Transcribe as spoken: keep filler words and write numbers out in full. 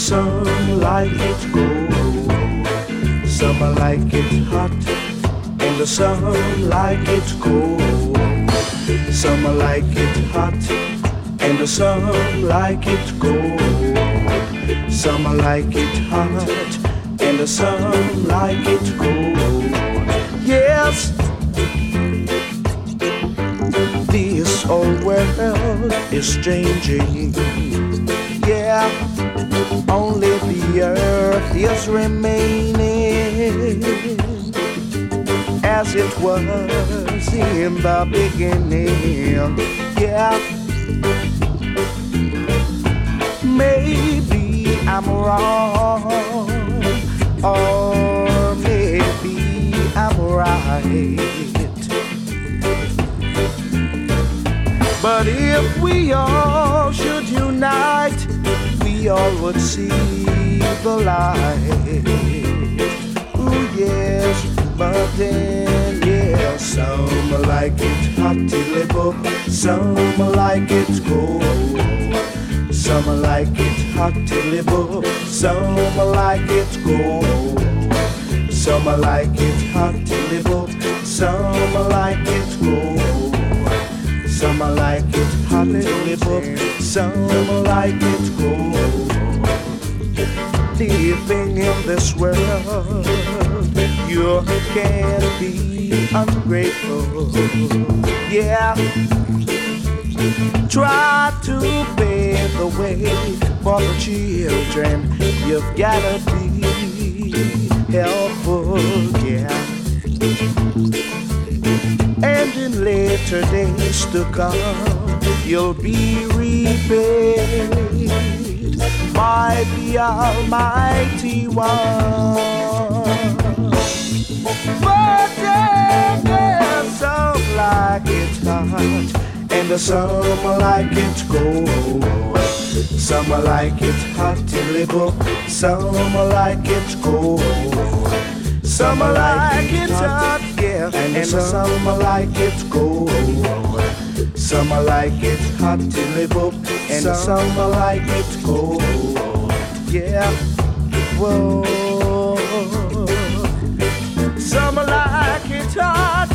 sun like it cold. Summer like it hot, and the sun like it cold. Summer like it hot, and the sun like it cold. Summer like it hot, and the sun like it cold. Yes, this old world is changing. Yeah, only the earth is remaining as it was in the beginning. Yeah, maybe I'm wrong, or maybe I'm right. But if we all should unite, we all would see the light. Ooh, yes, but then, yeah, some like it hot till book, some like it cold. Some like it hot till book, some like it cold. Some like it hot till book, some like it cold. Some like it hot till book, some like it cold. Living in this world, you can't be ungrateful. Yeah, try to pave the way for the children. You've gotta be helpful, yeah. And in later days to come, you'll be repaid by the Almighty One. But then there's some like it hot, and the some like it cold. Some like it hot till it book, some like it cold. Some like it hot, yeah, and some like it cold. Some like it hot till it book, and some like it cold. Yeah, whoa. Some like it hot,